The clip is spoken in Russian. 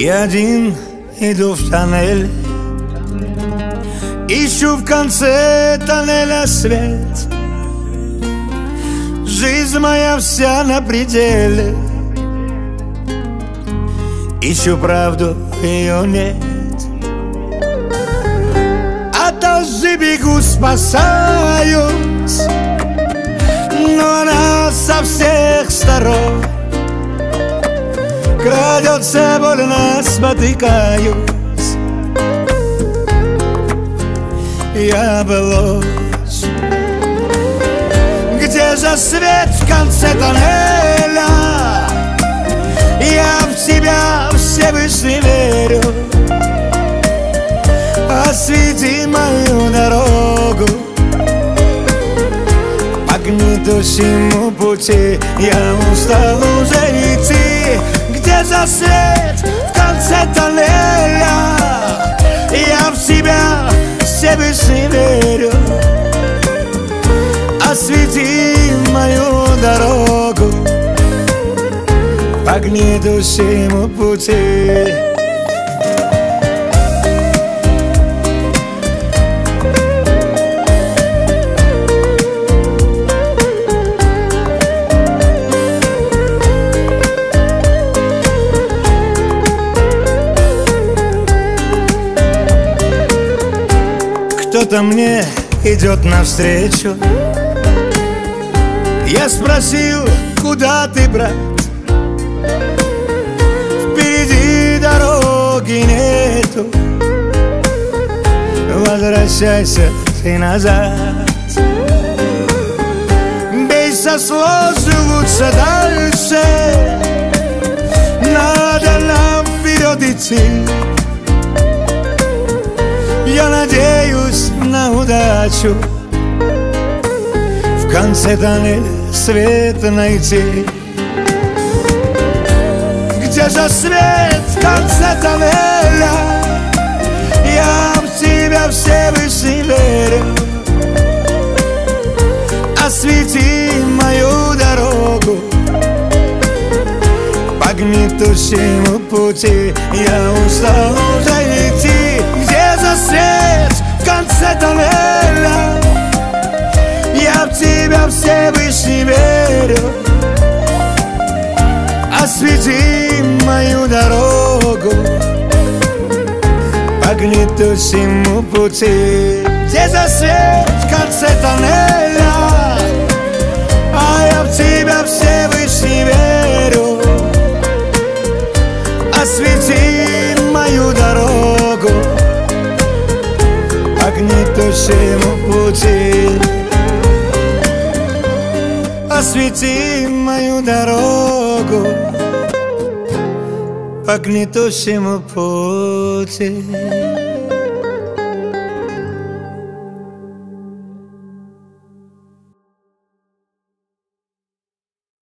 Я один иду в тоннель, ищу в конце тоннеля свет. Жизнь моя вся на пределе, ищу правду, ее нет. От лжи бегу, спасаюсь, но она со всех сторон крадется, больно спотыкаюсь. Я был ложь. Где же свет в конце тоннеля? Я в тебя Всевышний верю. Освети мою дорогу по гнетущему пути. Я устал уже идти. Где же свет в конце тоннеля? Я в тебя Всевышний верю. Освети мою дорогу по гнетущему пути. Кто-то мне идет навстречу. Я спросил, куда ты, брат? Впереди дороги нету. Возвращайся ты назад. Бейся с ложью лучше дальше. Надо нам вперед идти. Я надеюсь на удачу в конце тоннеля свет найти. Где же свет в конце тоннеля? Я в тебя Всевышний верю. Освети мою дорогу по гнетущему пути. Я устал уже идти. Где же свет в конце тоннеля? Я в тебя Всевышний верю. Освети мою дорогу по гнетущему пути. Где же свет в конце тоннеля? А я в тебя Всевышний верю. Освети мою дорогу по гнетущему пути. Освети мою дорогу по гнетущему пути.